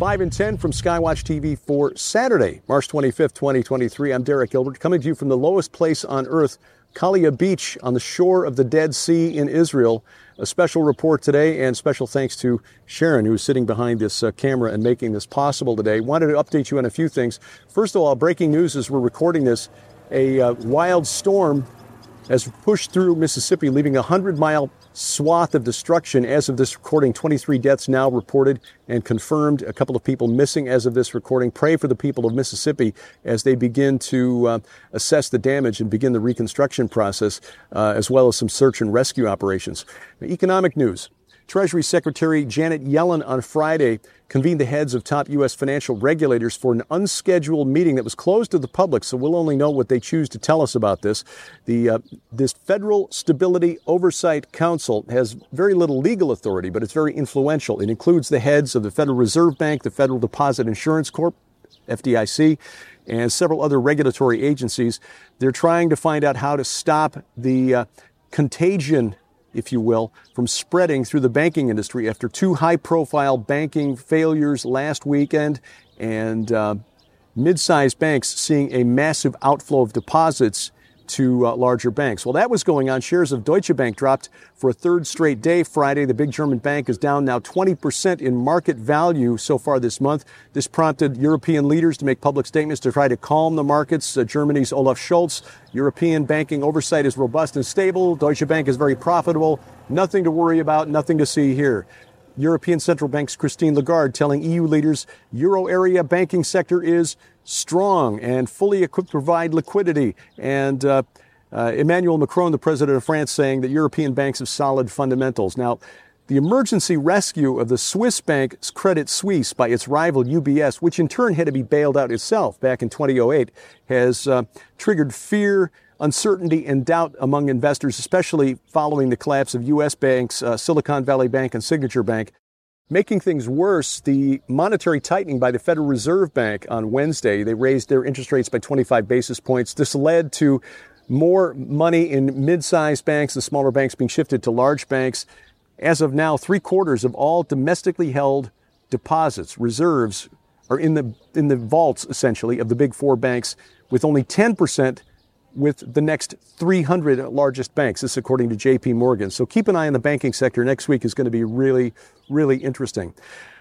5 and 10 from Skywatch TV for Saturday, March 25th, 2023. I'm Derek Gilbert, coming to you from the lowest place on earth, Kalia Beach on the shore of the Dead Sea in Israel. A special report today, and special thanks to Sharon, who's sitting behind this camera and making this possible today. Wanted to update you on a few things. First of all, breaking news as we're recording this, a wild storm has pushed through Mississippi, leaving a 100-mile swath of destruction. As of this recording, 23 deaths now reported and confirmed. A couple of people missing as of this recording. Pray for the people of Mississippi as they begin to assess the damage and begin the reconstruction process, as well as some search and rescue operations. Economic news. Treasury Secretary Janet Yellen on Friday convened the heads of top U.S. financial regulators for an unscheduled meeting that was closed to the public, so we'll only know what they choose to tell us about this. This Federal Stability Oversight Council has very little legal authority, but it's very influential. It includes the heads of the Federal Reserve Bank, the Federal Deposit Insurance Corp, FDIC, and several other regulatory agencies. They're trying to find out how to stop the contagion, if you will, from spreading through the banking industry after two high-profile banking failures last weekend and mid-sized banks seeing a massive outflow of deposits to larger banks. Well, that was going on. Shares of Deutsche Bank dropped for a third straight day Friday. The big German bank is down now 20% in market value so far this month. This prompted European leaders to make public statements to try to calm the markets. Germany's Olaf Scholz, European banking oversight is robust and stable. Deutsche Bank is very profitable. Nothing to worry about, nothing to see here. European Central Bank's Christine Lagarde telling EU leaders Euro area banking sector is strong and fully equipped to provide liquidity. And Emmanuel Macron, the president of France, saying that European banks have solid fundamentals. Now, the emergency rescue of the Swiss bank Credit Suisse by its rival UBS, which in turn had to be bailed out itself back in 2008, has triggered fear, uncertainty, and doubt among investors, especially following the collapse of U.S. banks, Silicon Valley Bank and Signature Bank. Making things worse, the monetary tightening by the Federal Reserve Bank on Wednesday, they raised their interest rates by 25 basis points. This led to more money in mid-sized banks, the smaller banks being shifted to large banks. As of now, 3/4 of all domestically held deposits, reserves, are in the vaults, essentially, of the big four banks, with only 10% with the next 300 largest banks. This is according to J.P. Morgan. So keep an eye on the banking sector. Next week is going to be really, really interesting.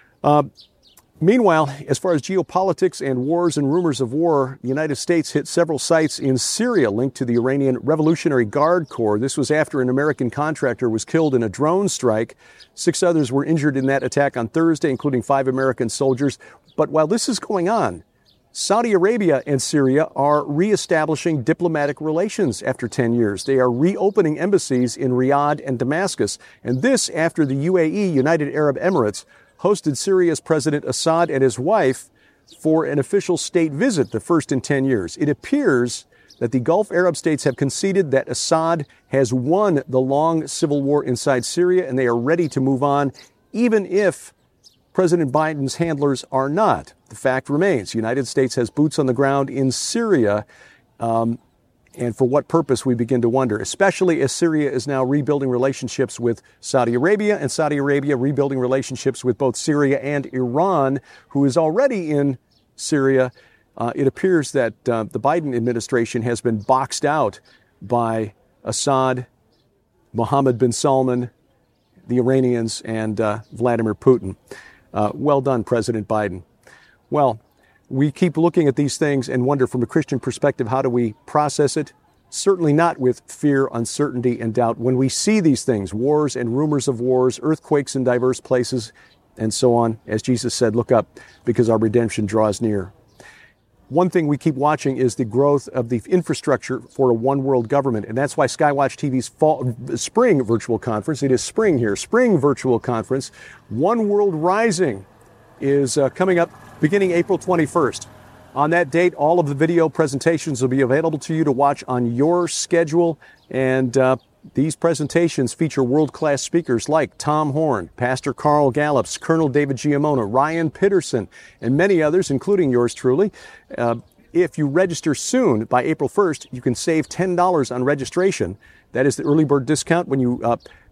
Meanwhile, as far as geopolitics and wars and rumors of war, the United States hit several sites in Syria linked to the Iranian Revolutionary Guard Corps. This was after an American contractor was killed in a drone strike. 6 others were injured in that attack on Thursday, including 5 American soldiers. But while this is going on, Saudi Arabia and Syria are reestablishing diplomatic relations after 10 years. They are reopening embassies in Riyadh and Damascus. And this after the UAE, United Arab Emirates, hosted Syria's President Assad and his wife for an official state visit, the first in 10 years. It appears that the Gulf Arab states have conceded that Assad has won the long civil war inside Syria, and they are ready to move on, even if President Biden's handlers are not. The fact remains, the United States has boots on the ground in Syria, and for what purpose, we begin to wonder, especially as Syria is now rebuilding relationships with Saudi Arabia, and Saudi Arabia rebuilding relationships with both Syria and Iran, who is already in Syria. It appears that the Biden administration has been boxed out by Assad, Mohammed bin Salman, the Iranians, and Vladimir Putin. Well done, President Biden. Well, we keep looking at these things and wonder from a Christian perspective, how do we process it? Certainly not with fear, uncertainty, and doubt. When we see these things, wars and rumors of wars, earthquakes in diverse places, and so on, as Jesus said, look up because our redemption draws near. One thing we keep watching is the growth of the infrastructure for a one world government. And that's why Skywatch TV's spring virtual conference, it is spring here, spring virtual conference, One World Rising, is coming up beginning April 21st. On that date, all of the video presentations will be available to you to watch on your schedule. And these presentations feature world-class speakers like Tom Horn, Pastor Carl Gallups, Colonel David Giammona, Ryan Pitterson, and many others, including yours truly. If you register soon, by April 1st, you can save $10 on registration. That is the early bird discount when you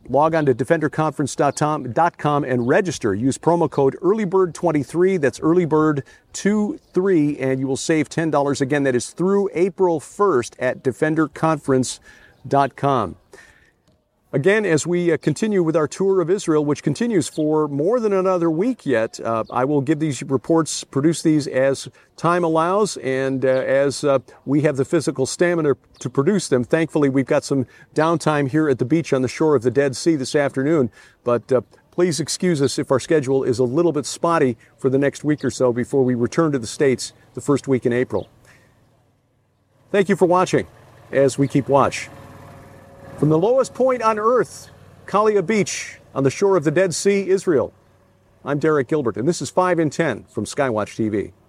Log on to defenderconference.com and register. Use promo code EARLYBIRD23. That's EARLYBIRD23, and you will save $10. Again, that is through April 1st at defenderconference.com. Again, as we continue with our tour of Israel, which continues for more than another week yet, I will give these reports, produce these as time allows, and as we have the physical stamina to produce them. Thankfully, we've got some downtime here at the beach on the shore of the Dead Sea this afternoon, but please excuse us if our schedule is a little bit spotty for the next week or so before we return to the States the first week in April. Thank you for watching as we keep watch. From the lowest point on earth, Kalia Beach, on the shore of the Dead Sea, Israel, I'm Derek Gilbert, and this is 5 in 10 from Skywatch TV.